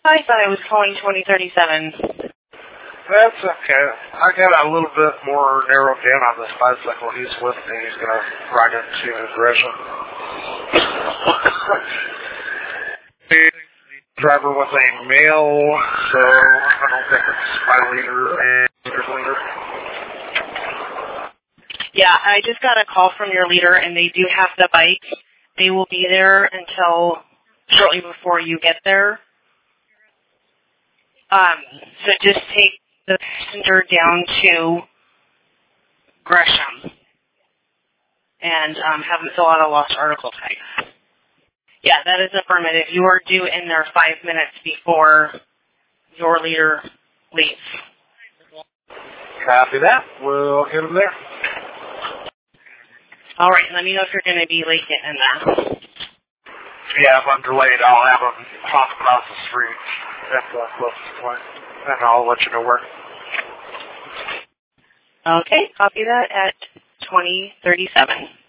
I thought I was calling 2037. That's okay. I got a little bit more narrowed down on this bicycle he's with me. He's going to ride into Gresham. Driver was a male, so I don't think it's my leader and his leader. Yeah, I just got a call from your leader, and they do have the bike. They will be there until shortly before you get there. So just take the passenger down to Gresham and have them fill out a lost article tag. Yeah, that is affirmative. You are due in there 5 minutes before your leader leaves. Copy that. We'll get him there. All right, let me know if you're going to be late getting in there. Yeah, if I'm delayed, I'll have him hop across the street. That's the closest point. And I'll let you know where. Okay, copy that at 2037.